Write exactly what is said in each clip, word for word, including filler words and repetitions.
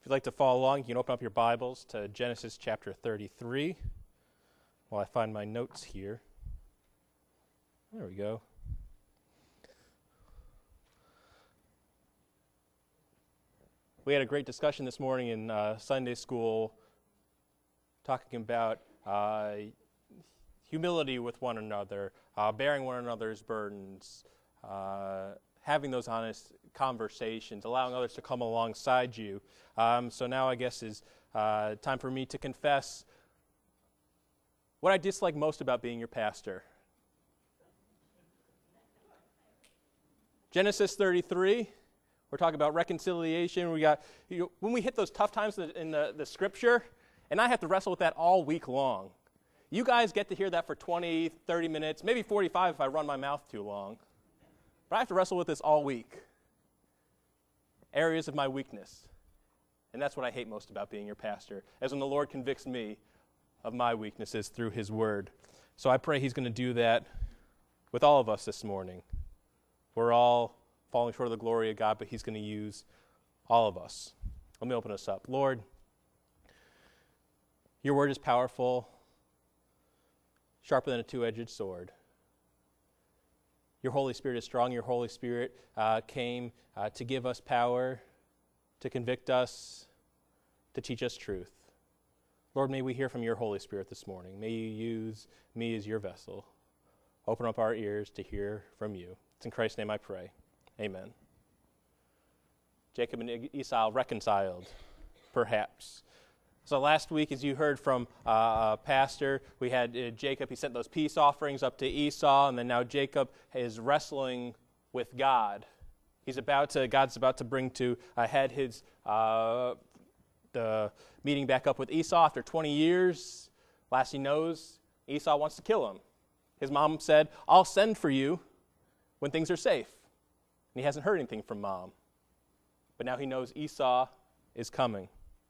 If you'd like to follow along, you can open up your Bibles to Genesis chapter thirty-three while I find my notes here. There we go. We had a great discussion this morning in uh, Sunday school talking about uh, humility with one another, uh, bearing one another's burdens, uh, having those honest conversations, allowing others to come alongside you. Um, so now I guess is uh, time for me to confess what I dislike most about being your pastor. Genesis thirty-three, we're talking about reconciliation. We got you know, when we hit those tough times in, the, in the, the scripture, and I have to wrestle with that all week long. You guys get to hear that for twenty, thirty minutes, maybe forty-five if I run my mouth too long. But I have to wrestle with this all week. Areas of my weakness. And that's what I hate most about being your pastor, as when the Lord convicts me of my weaknesses through his word. So I pray he's going to do that with all of us this morning. We're all falling short of the glory of God, but he's going to use all of us. Let me open us up. Lord, your word is powerful, sharper than a two-edged sword. Your Holy Spirit is strong. Your Holy Spirit uh, came uh, to give us power, to convict us, to teach us truth. Lord, may we hear from your Holy Spirit this morning. May you use me as your vessel. Open up our ears to hear from you. It's in Christ's name I pray. Amen. Jacob and Esau reconciled, perhaps. So last week, as you heard from uh, Pastor, we had uh, Jacob, he sent those peace offerings up to Esau, and then now Jacob is wrestling with God. He's about to, God's about to bring to a head his, uh, the meeting back up with Esau after twenty years. Last he knows, Esau wants to kill him. His mom said, I'll send for you when things are safe. And he hasn't heard anything from mom. But now he knows Esau is coming.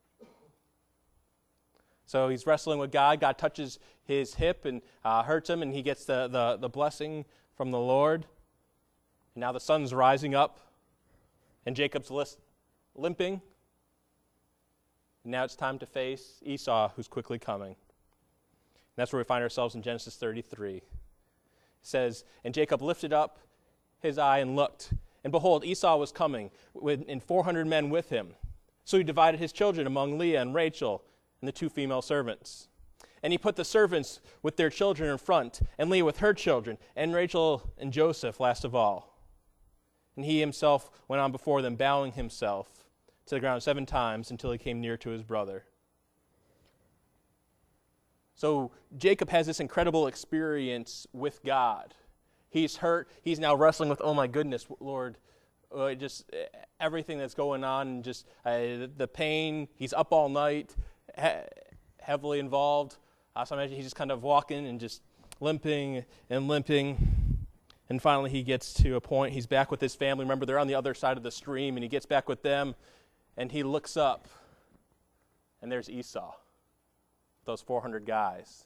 So he's wrestling with God. God touches his hip and uh, hurts him, and he gets the, the, the blessing from the Lord. And now the sun's rising up, and Jacob's list, limping. And now it's time to face Esau, who's quickly coming. And that's where we find ourselves in Genesis thirty-three. It says, and Jacob lifted up his eye and looked, and behold, Esau was coming, with, and four hundred men with him. So he divided his children among Leah and Rachel, and the two female servants. And he put the servants with their children in front, and Leah with her children, and Rachel and Joseph last of all. And he himself went on before them, bowing himself to the ground seven times until he came near to his brother. So Jacob has this incredible experience with God. He's hurt. He's now wrestling with, oh my goodness, Lord, uh, just uh, everything that's going on, and just uh, the pain. He's up all night, heavily involved. Uh, so I imagine he's just kind of walking and just limping and limping. And finally he gets to a point, he's back with his family. Remember, they're on the other side of the stream, and he gets back with them, and he looks up, and there's Esau, those four hundred guys.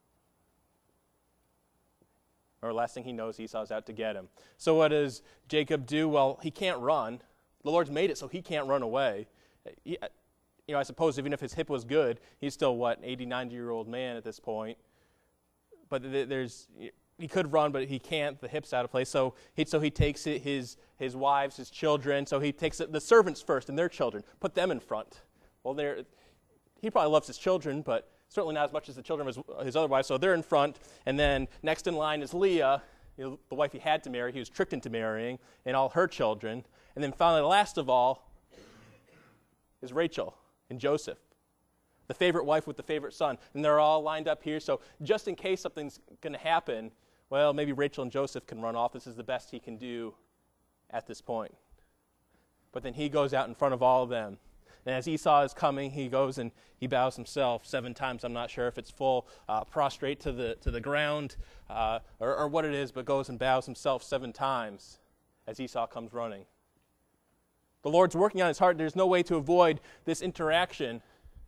Or last thing he knows, Esau's out to get him. So what does Jacob do? Well, he can't run. The Lord's made it so he can't run away. He, You know, I suppose even if his hip was good, he's still, what, eighty, ninety-year-old man at this point. But there's, he could run, but he can't. The hip's out of place. So he, so he takes his his wives, his children. So he takes the servants first and their children, put them in front. Well, they're, he probably loves his children, but certainly not as much as the children of his, his other wives. So they're in front. And then next in line is Leah, you know, the wife he had to marry. He was tricked into marrying, and all her children. And then finally, last of all, is Rachel and Joseph, the favorite wife with the favorite son. And they're all lined up here. So just in case something's going to happen, well, maybe Rachel and Joseph can run off. This is the best he can do at this point. But then he goes out in front of all of them. And as Esau is coming, he goes and he bows himself seven times. I'm not sure if it's full uh, prostrate to the to the ground uh, or, or what it is, but goes and bows himself seven times as Esau comes running. The Lord's working on his heart. There's no way to avoid this interaction.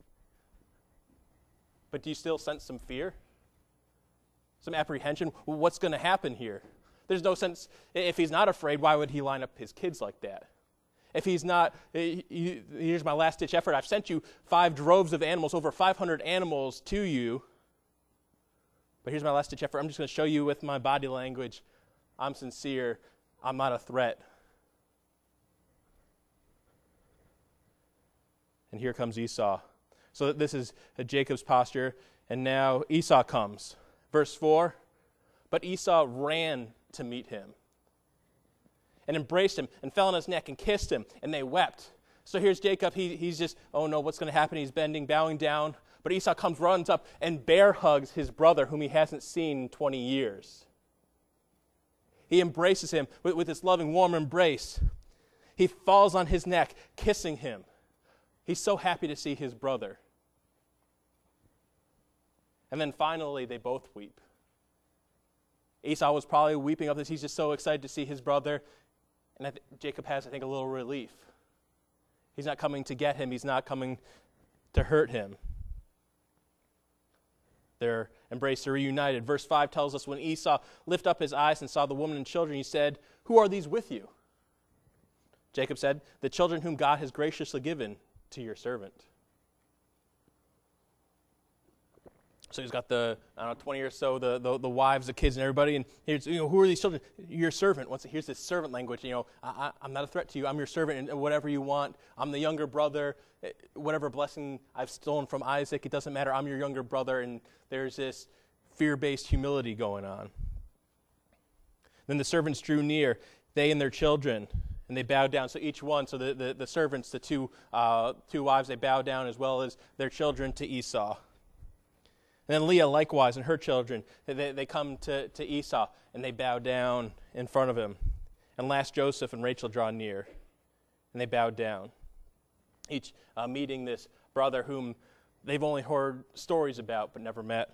But do you still sense some fear? Some apprehension? What's going to happen here? There's no sense, if he's not afraid, why would he line up his kids like that? If he's not, he, he, here's my last-ditch effort. I've sent you five droves of animals, over five hundred animals to you. But here's my last-ditch effort. I'm just going to show you with my body language, I'm sincere. I'm not a threat. And here comes Esau. So this is Jacob's posture. And now Esau comes. Verse four, but Esau ran to meet him and embraced him and fell on his neck and kissed him, and they wept. So here's Jacob. He, he's just, oh no, what's going to happen? He's bending, bowing down. But Esau comes, runs up, and bear hugs his brother, whom he hasn't seen in twenty years. He embraces him with, with this loving, warm embrace. He falls on his neck, kissing him. He's so happy to see his brother. And then finally, they both weep. Esau was probably weeping up this. He's just so excited to see his brother. And I th- Jacob has, I think, a little relief. He's not coming to get him. He's not coming to hurt him. They're embraced, they're reunited. Verse five tells us, when Esau lifted up his eyes and saw the woman and children, he said, who are these with you? Jacob said, the children whom God has graciously given to your servant. So he's got the, I don't know, twenty or so, the, the, the wives, the kids, and everybody. And here's, you know, who are these children? Your servant. Once here's this servant language. You know, I, I, I'm not a threat to you. I'm your servant, and whatever you want. I'm the younger brother. Whatever blessing I've stolen from Isaac, it doesn't matter. I'm your younger brother, and there's this fear-based humility going on. Then the servants drew near, they and their children, and they bowed down. So each one, so the, the, the servants, the two uh, two wives, they bowed down, as well as their children, to Esau. And then Leah likewise and her children, they, they come to, to Esau, and they bow down in front of him. And last Joseph and Rachel draw near, and they bowed down. Each uh, meeting this brother whom they've only heard stories about but never met.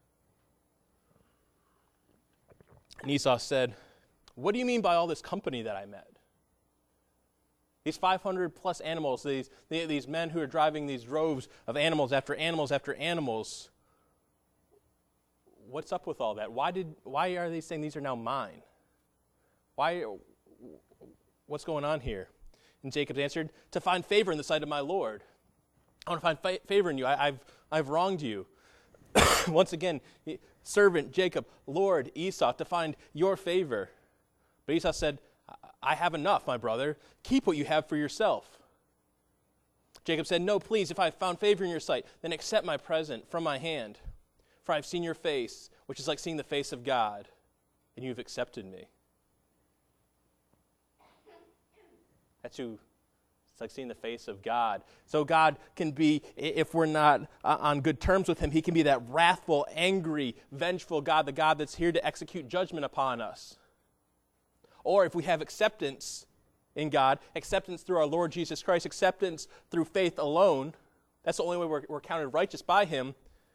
And Esau said, what do you mean by all this company that I met? These five hundred plus animals, these, these men who are driving these droves of animals after animals after animals. What's up with all that? Why did? Why are they saying these are now mine? Why? What's going on here? And Jacob answered, to find favor in the sight of my Lord. I want to find fa- favor in you. I, I've I've wronged you. Once again, servant Jacob, Lord Esau, to find your favor. But Esau said, I have enough, my brother. Keep what you have for yourself. Jacob said, no, please, if I have found favor in your sight, then accept my present from my hand. For I have seen your face, which is like seeing the face of God, and you have accepted me. That's who, it's like seeing the face of God. So God can be, if we're not uh, on good terms with him, he can be that wrathful, angry, vengeful God, the God that's here to execute judgment upon us. Or if we have acceptance in God, acceptance through our Lord Jesus Christ, acceptance through faith alone, that's the only way we're, we're counted righteous by him,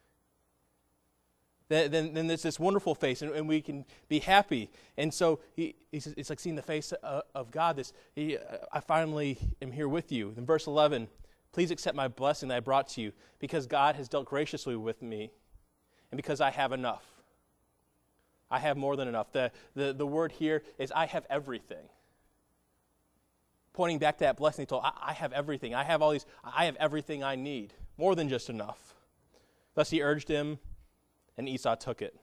then, then, then there's this wonderful face, and, and we can be happy. And so he, he says, it's like seeing the face of, of God. This, he, I finally am here with you. In verse eleven, please accept my blessing that I brought to you, because God has dealt graciously with me, and because I have enough. I have more than enough. The, the, the word here is I have everything. Pointing back to that blessing, he told, I, I have everything. I have all these, I have everything I need. More than just enough. Thus he urged him, and Esau took it.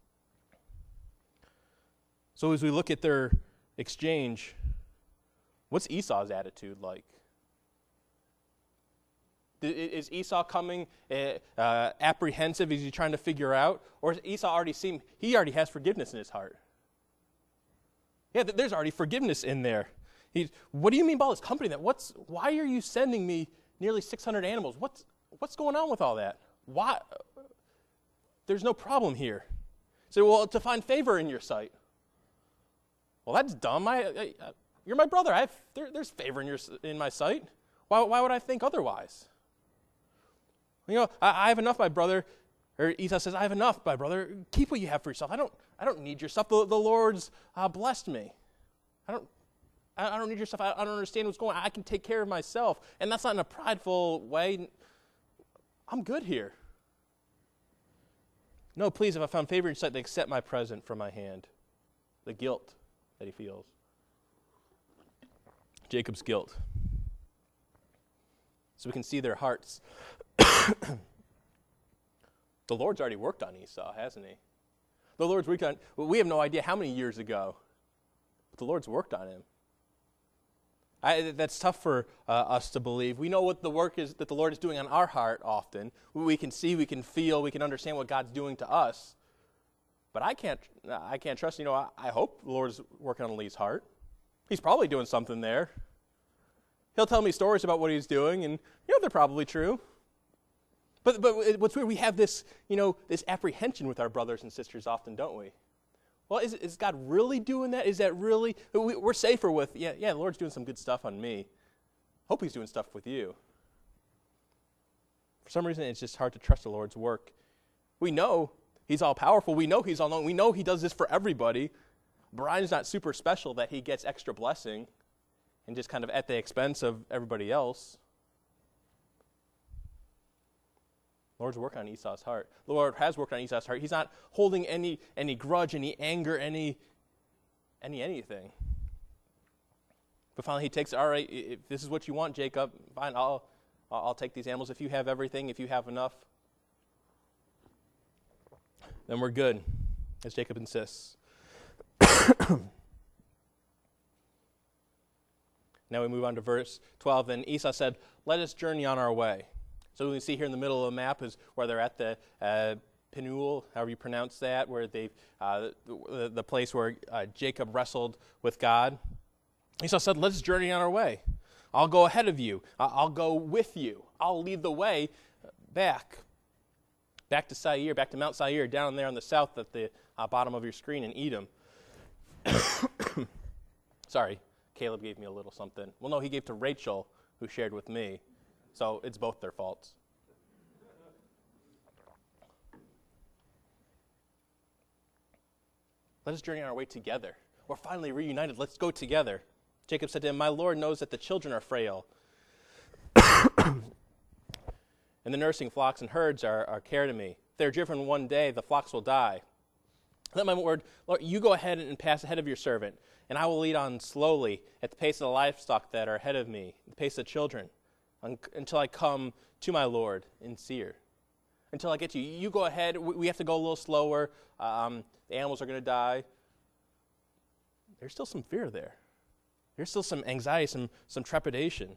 So as we look at their exchange, what's Esau's attitude like? Is Esau coming uh, apprehensive? Is he trying to figure out? Or is Esau already seen, he already has forgiveness in his heart? Yeah, there's already forgiveness in there. He's, what do you mean by all this company? That what's? Why are you sending me nearly six hundred animals? What's what's going on with all that? Why? There's no problem here. So, well, to find favor in your sight. Well, that's dumb. I, I, I you're my brother. I have, there, there's favor in your in my sight. Why why would I think otherwise? You know, I, I have enough, my brother. Or Esau says, I have enough, my brother. Keep what you have for yourself. I don't I don't need your stuff. The, the Lord's uh, blessed me. I don't. I don't need your stuff. I don't understand what's going on. I can take care of myself. And that's not in a prideful way. I'm good here. No, please, if I found favor in your sight, they accept my present from my hand. The guilt that he feels. Jacob's guilt. So we can see their hearts. The Lord's already worked on Esau, hasn't he? The Lord's worked on, well, we have no idea how many years ago, but the Lord's worked on him. I, that's tough for uh, us to believe. We know what the work is that the Lord is doing on our heart often. We can see, we can feel, we can understand what God's doing to us. But I can't I can't trust, you know, I, I hope the Lord is working on Lee's heart. He's probably doing something there. He'll tell me stories about what he's doing, and, you know, they're probably true. But but what's weird, we have this, you know, this apprehension with our brothers and sisters often, don't we? Well, is, is God really doing that? Is that really, we, we're safer with, yeah, yeah, the Lord's doing some good stuff on me. Hope he's doing stuff with you. For some reason, it's just hard to trust the Lord's work. We know he's all-powerful. We know he's all-knowing. We know he does this for everybody. Brian's not super special that he gets extra blessing and just kind of at the expense of everybody else. The Lord's working on Esau's heart. The Lord has worked on Esau's heart. He's not holding any any grudge, any anger, any any anything. But finally, he takes, all right, if this is what you want, Jacob, fine, I'll I'll take these animals. If you have everything, if you have enough, then we're good, as Jacob insists. Now we move on to verse twelve. And Esau said, "Let us journey on our way." So we can see here in the middle of the map is where they're at the uh, Penuel, however you pronounce that, where they uh, the, the place where uh, Jacob wrestled with God. Esau said, "Let's journey on our way. I'll go ahead of you. I'll go with you. I'll lead the way back, back to Seir, back to Mount Seir, down there on the south at the uh, bottom of your screen in Edom." Sorry, Caleb gave me a little something. Well, no, he gave to Rachel, who shared with me. So it's both their faults. Let us journey on our way together. We're finally reunited. Let's go together. Jacob said to him, "My Lord knows that the children are frail, and the nursing flocks and herds are, are care to me. If they're driven one day, the flocks will die. Let my Lord, Lord, you go ahead and pass ahead of your servant, and I will lead on slowly at the pace of the livestock that are ahead of me, the pace of the children, until I come to my Lord in Seir." Until I get to you. You go ahead. We have to go a little slower. Um, the animals are going to die. There's still some fear there. There's still some anxiety, some, some trepidation.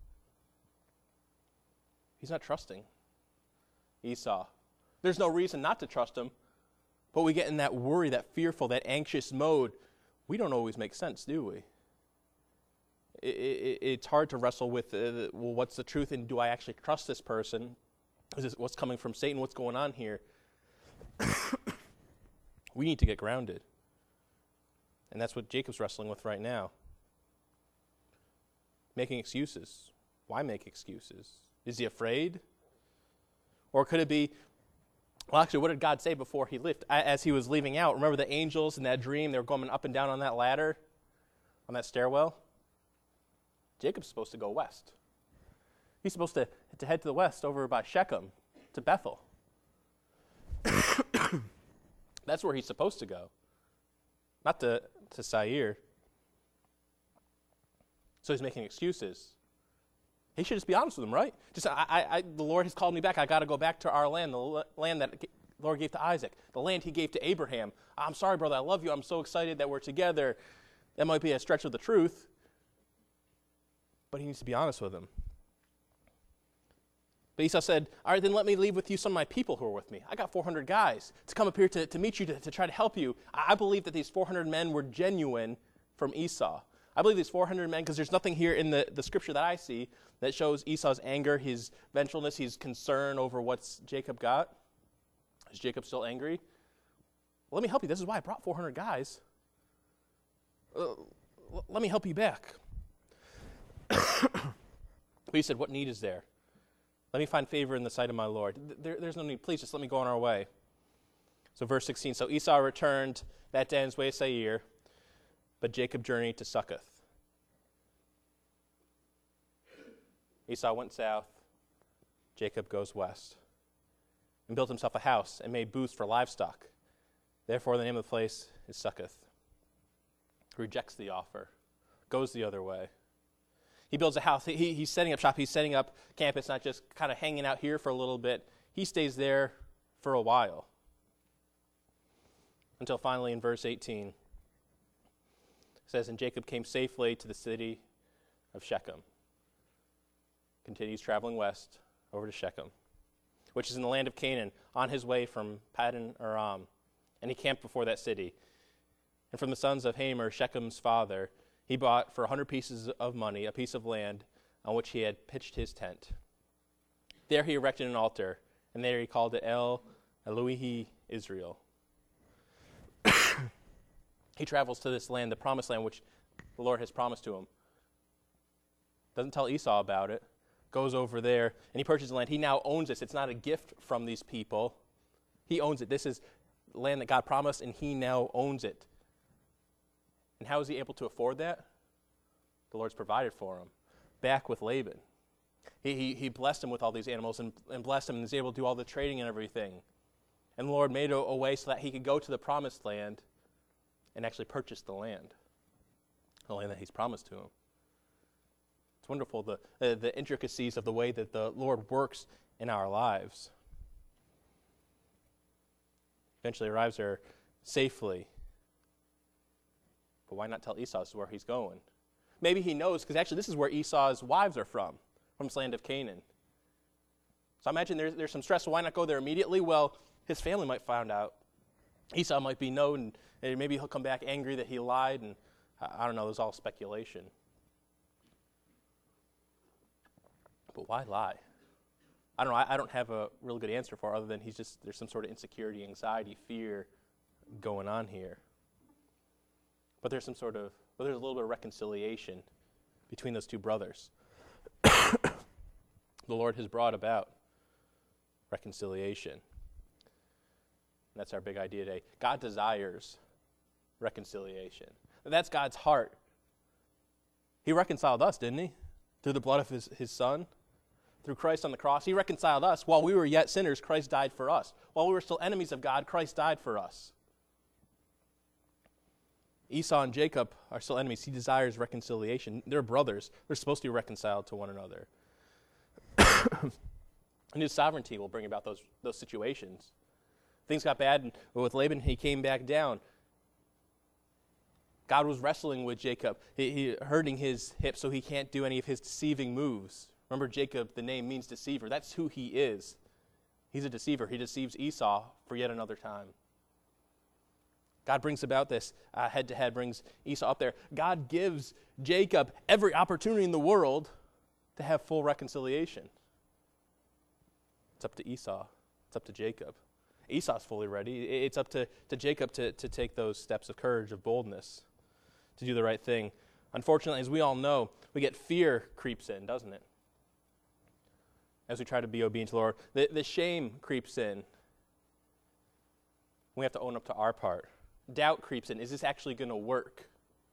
He's not trusting Esau. There's no reason not to trust him, but we get in that worry, that fearful, that anxious mode. We don't always make sense, do we? It, it, it's hard to wrestle with, uh, well, what's the truth, and do I actually trust this person? Is this what's coming from Satan? What's going on here? We need to get grounded. And that's what Jacob's wrestling with right now. Making excuses. Why make excuses? Is he afraid? Or could it be, well, actually, what did God say before he left? As he was leaving out, remember the angels in that dream? They were going up and down on that ladder, on that stairwell? Jacob's supposed to go west. He's supposed to, to head to the west over by Shechem to Bethel. That's where he's supposed to go, not to, to Seir. So he's making excuses. He should just be honest with them, right? Just, I, I, I, the Lord has called me back. I got to go back to our land, the l- land that the Lord gave to Isaac, the land he gave to Abraham. I'm sorry, brother, I love you. I'm so excited that we're together. That might be a stretch of the truth, but he needs to be honest with him. But Esau said, all right, then let me leave with you some of my people who are with me. I got four hundred guys to come up here to, to meet you, to, to try to help you. I believe that these four hundred men were genuine from Esau. I believe these four hundred men, because there's nothing here in the, the scripture that I see that shows Esau's anger, his vengefulness, his concern over what's Jacob got. Is Jacob still angry? Well, let me help you. This is why I brought four hundred guys. Uh, l- let me help you back. But he said, what need is there? Let me find favor in the sight of my Lord. There, there's no need. Please just let me go on our way. So verse sixteen, so Esau returned that day on his way to Seir, but Jacob journeyed to Succoth. Esau went south, Jacob goes west, and built himself a house and made booths for livestock. Therefore the name of the place is Succoth. Rejects the offer, goes the other way. He builds a house. He, he's setting up shop. He's setting up camp. It's not just kind of hanging out here for a little bit. He stays there for a while. Until finally in verse eighteen, it says, and Jacob came safely to the city of Shechem. Continues traveling west over to Shechem, which is in the land of Canaan, on his way from Paddan Aram. And he camped before that city. And from the sons of Hamor, Shechem's father, he bought for a hundred pieces of money a piece of land on which he had pitched his tent. There he erected an altar, and there he called it El Elohi Israel. He travels to this land, the promised land, which the Lord has promised to him. Doesn't tell Esau about it. Goes over there, and he purchases land. He now owns this. It's not a gift from these people. He owns it. This is land that God promised, and he now owns it. And how is he able to afford that? The Lord's provided for him. Back with Laban. He, he, he blessed him with all these animals and, and blessed him and was able to do all the trading and everything. And the Lord made a, a way so that he could go to the promised land and actually purchase the land, the land that he's promised to him. It's wonderful, the, uh, the intricacies of the way that the Lord works in our lives. Eventually arrives there safely. But why not tell Esau this is where he's going? Maybe he knows, because actually this is where Esau's wives are from, from this land of Canaan. So I imagine there's, there's some stress, so why not go there immediately? Well, his family might find out. Esau might be known, and maybe he'll come back angry that he lied, and I don't know, there's all speculation. But why lie? I don't know, I, I don't have a real good answer for it, other than he's just, there's some sort of insecurity, anxiety, fear going on here. But there's some sort of, well, there's a little bit of reconciliation between those two brothers. The Lord has brought about reconciliation. And that's our big idea today. God desires reconciliation. That's God's heart. He reconciled us, didn't he? Through the blood of his, his son. Through Christ on the cross. He reconciled us. While we were yet sinners, Christ died for us. While we were still enemies of God, Christ died for us. Esau and Jacob are still enemies. He desires reconciliation. They're brothers. They're supposed to be reconciled to one another. And his sovereignty will bring about those, those situations. Things got bad, and with Laban, he came back down. God was wrestling with Jacob, he, he hurting his hip so he can't do any of his deceiving moves. Remember, Jacob, the name means deceiver. That's who he is. He's a deceiver. He deceives Esau for yet another time. God brings about this uh, head-to-head, brings Esau up there. God gives Jacob every opportunity in the world to have full reconciliation. It's up to Esau. It's up to Jacob. Esau's fully ready. It's up to, to Jacob to, to take those steps of courage, of boldness, to do the right thing. Unfortunately, as we all know, we get fear creeps in, doesn't it? As we try to be obedient to the Lord. The, the shame creeps in. We have to own up to our part. Doubt creeps in. Is this actually going to work?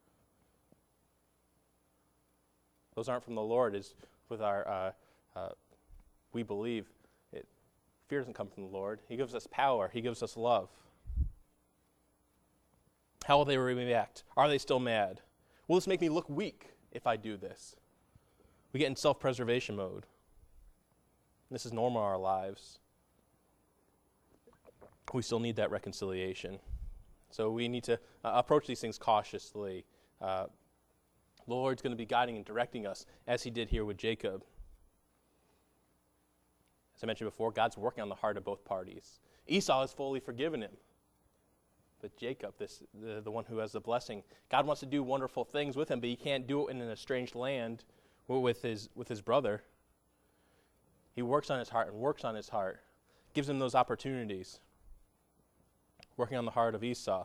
Those aren't from the Lord. Is with our, uh, uh, we believe. It, fear doesn't come from the Lord. He gives us power. He gives us love. How will they react? Are they still mad? Will this make me look weak if I do this? We get in self-preservation mode. This is normal in our lives. We still need that reconciliation. So we need to uh, approach these things cautiously. Uh, the Lord's going to be guiding and directing us, as he did here with Jacob. As I mentioned before, God's working on the heart of both parties. Esau has fully forgiven him. But Jacob, this the, the one who has the blessing, God wants to do wonderful things with him, but he can't do it in an estranged land with his, with his brother. He works on his heart and works on his heart, gives him those opportunities. Working on the heart of Esau.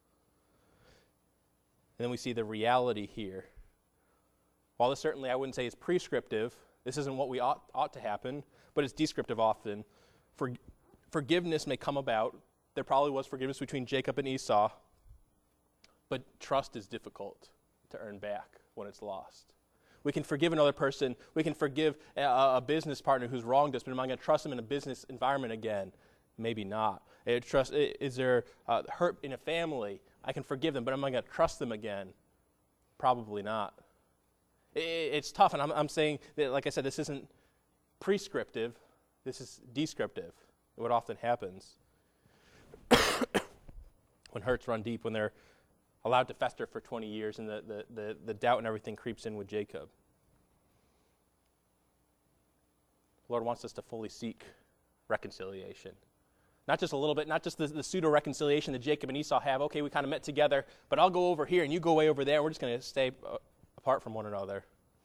And then we see the reality here. While this certainly I wouldn't say is prescriptive, this isn't what we ought, ought to happen, but it's descriptive often. For, forgiveness may come about. There probably was forgiveness between Jacob and Esau, but trust is difficult to earn back when it's lost. We can forgive another person. We can forgive a, a business partner who's wronged us, but am I going to trust them in a business environment again? Maybe not. It trust, is there uh, hurt in a family? I can forgive them, but am I going to trust them again? Probably not. It, it's tough, and I'm, I'm saying that, like I said, this isn't prescriptive. This is descriptive, what often happens. When hurts run deep, when they're allowed to fester for twenty years, and the, the, the, the doubt and everything creeps in with Jacob. The Lord wants us to fully seek reconciliation. Not just a little bit, not just the, the pseudo-reconciliation that Jacob and Esau have. Okay, we kind of met together, but I'll go over here and you go way over there. We're just going to stay uh, apart from one another.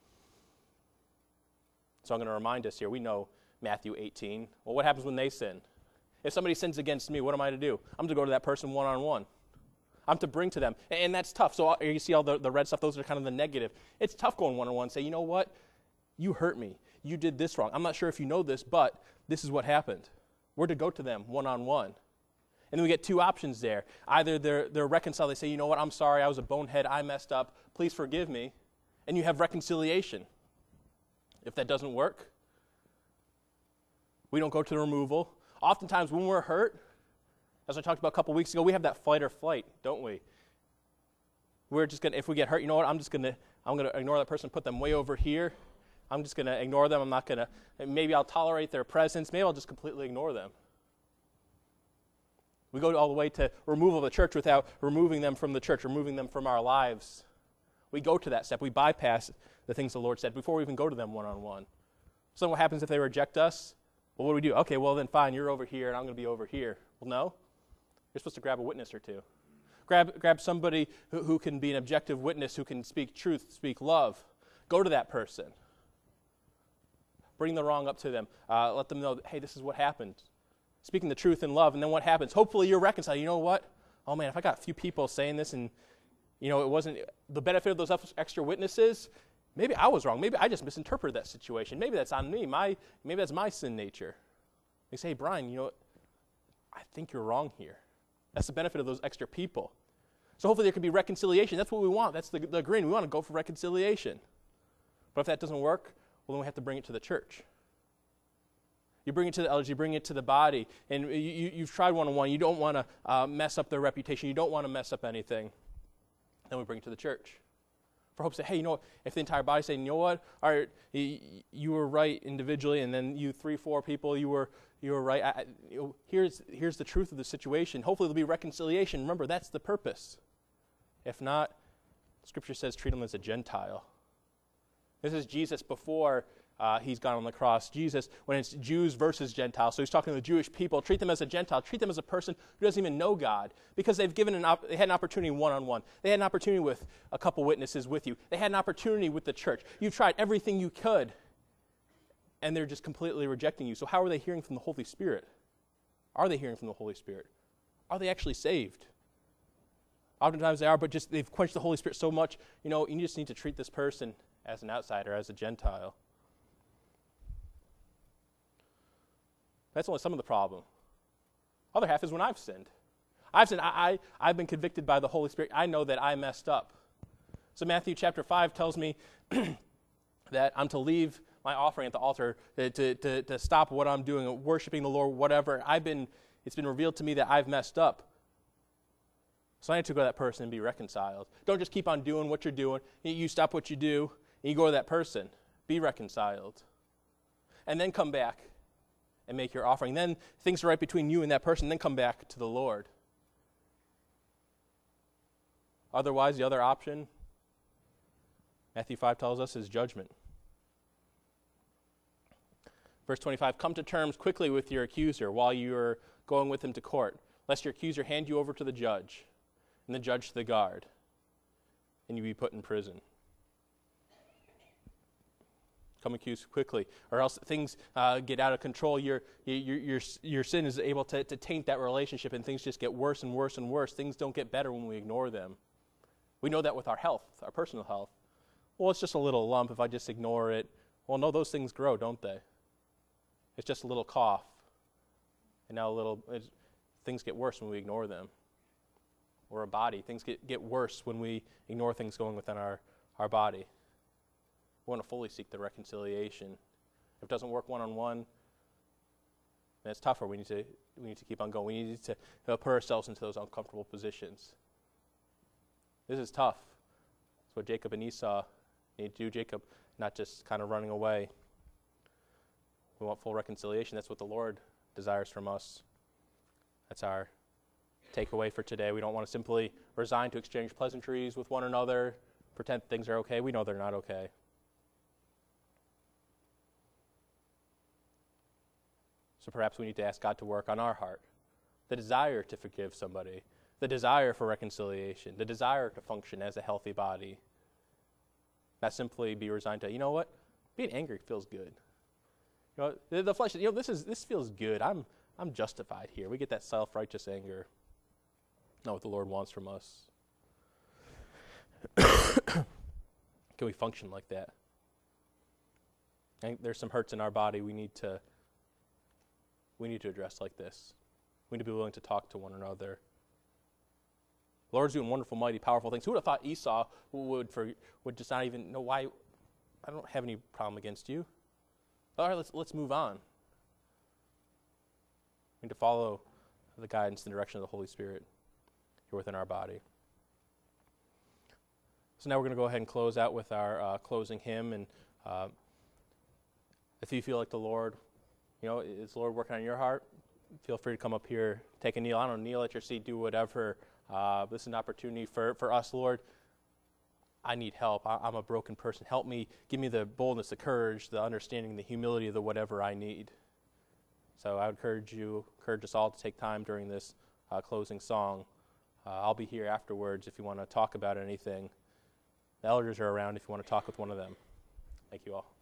So I'm going to remind us here, we know Matthew eighteen. Well, what happens when they sin? If somebody sins against me, what am I to do? I'm to go to that person one-on-one. I'm to bring to them. And, and that's tough. So you see all the, the red stuff, those are kind of the negative. It's tough going one-on-one and say, you know what? You hurt me. You did this wrong. I'm not sure if you know this, but this is what happened. We're to go to them one-on-one. And then we get two options there. Either they're, they're reconciled. They say, you know what, I'm sorry, I was a bonehead, I messed up, please forgive me. And you have reconciliation. If that doesn't work, we don't go to the removal. Oftentimes when we're hurt, as I talked about a couple weeks ago, we have that fight or flight, don't we? We're just going to, if we get hurt, you know what, I'm just going to, I'm going to ignore that person, put them way over here. I'm just going to ignore them. I'm not going to, maybe I'll tolerate their presence. Maybe I'll just completely ignore them. We go all the way to removal of the church without removing them from the church, removing them from our lives. We go to that step. We bypass the things the Lord said before we even go to them one-on-one. So what happens if they reject us? Well, what do we do? Okay, well then fine, you're over here and I'm going to be over here. Well, no. You're supposed to grab a witness or two. Grab, grab somebody who, who can be an objective witness, who can speak truth, speak love. Go to that person. Bring the wrong up to them. Uh, let them know, that, hey, this is what happened. Speaking the truth in love, and then what happens? Hopefully you're reconciled. You know what? Oh, man, if I got a few people saying this and, you know, it wasn't the benefit of those extra witnesses, maybe I was wrong. Maybe I just misinterpreted that situation. Maybe that's on me. My Maybe that's my sin nature. They say, hey, Brian, you know what? I think you're wrong here. That's the benefit of those extra people. So hopefully there can be reconciliation. That's what we want. That's the, the agreement. We want to go for reconciliation. But if that doesn't work, well, then we have to bring it to the church. You bring it to the elders, you bring it to the body, and you, you, you've tried one-on-one. You don't want to uh, mess up their reputation. You don't want to mess up anything. Then we bring it to the church. For hope say, hey, you know what? If the entire body say, you know what? All right, you, you were right individually, and then you three, four people, you were you were right. I, you know, here's here's the truth of the situation. Hopefully there'll be reconciliation. Remember, that's the purpose. If not, Scripture says treat them as a Gentile. This is Jesus before uh, he's gone on the cross. Jesus, when it's Jews versus Gentiles, so he's talking to the Jewish people. Treat them as a Gentile. Treat them as a person who doesn't even know God, because they've given an op- they had an opportunity one-on-one. They had an opportunity with a couple witnesses with you. They had an opportunity with the church. You've tried everything you could, and they're just completely rejecting you. So how are they hearing from the Holy Spirit? Are they hearing from the Holy Spirit? Are they actually saved? Oftentimes they are, but just they've quenched the Holy Spirit so much, you know, you just need to treat this person as an outsider, as a Gentile. That's only some of the problem. Other half is when I've sinned. I've sinned. I, I, I've been convicted by the Holy Spirit. I know that I messed up. So Matthew chapter five tells me that I'm to leave my offering at the altar, to, to, to, to stop what I'm doing, worshiping the Lord, whatever. I've been. It's been revealed to me that I've messed up. So I need to go to that person and be reconciled. Don't just keep on doing what you're doing. You stop what you do, and you go to that person. Be reconciled. And then come back and make your offering. Then things are right between you and that person. Then come back to the Lord. Otherwise, the other option, Matthew five tells us, is judgment. Verse twenty-five, come to terms quickly with your accuser while you are going with him to court, lest your accuser hand you over to the judge, and the judge to the guard, and you be put in prison. Come accuse quickly, or else things uh, get out of control. Your your your your sin is able to, to taint that relationship, and things just get worse and worse and worse. Things don't get better when we ignore them. We know that with our health, our personal health. Well, it's just a little lump if I just ignore it. Well, no, those things grow, don't they? It's just a little cough, and now a little. Things get worse when we ignore them. Or a body, things get, get worse when we ignore things going within our, our body. We want to fully seek the reconciliation. If it doesn't work one-on-one, then it's tougher. We need to we need to keep on going. We need to uh, put ourselves into those uncomfortable positions. This is tough. That's what Jacob and Esau need to do, Jacob, not just kind of running away. We want full reconciliation. That's what the Lord desires from us. That's our takeaway for today. We don't want to simply resign to exchange pleasantries with one another, pretend things are okay. We know they're not okay. So perhaps we need to ask God to work on our heart, the desire to forgive somebody, the desire for reconciliation, the desire to function as a healthy body. Not simply be resigned to, you know what, being angry feels good. You know, the, the flesh, you know, this is this feels good. I'm I'm justified here. We get that self-righteous anger. Not what the Lord wants from us. Can we function like that? I think there's some hurts in our body we need to we need to address like this. We need to be willing to talk to one another. The Lord's doing wonderful, mighty, powerful things. Who would have thought Esau would for, would just not even know why? I don't have any problem against you. All right, let's let's move on. We need to follow the guidance and direction of the Holy Spirit here within our body. So now we're going to go ahead and close out with our uh, closing hymn. And uh, if you feel like the Lord, you know, is the Lord working on your heart? Feel free to come up here, take a kneel. I don't know, kneel at your seat, do whatever. Uh, this is an opportunity for, for us, Lord. I need help. I, I'm a broken person. Help me. Give me the boldness, the courage, the understanding, the humility, the whatever I need. So I would encourage you, encourage us all to take time during this uh, closing song. Uh, I'll be here afterwards if you want to talk about anything. The elders are around if you want to talk with one of them. Thank you all.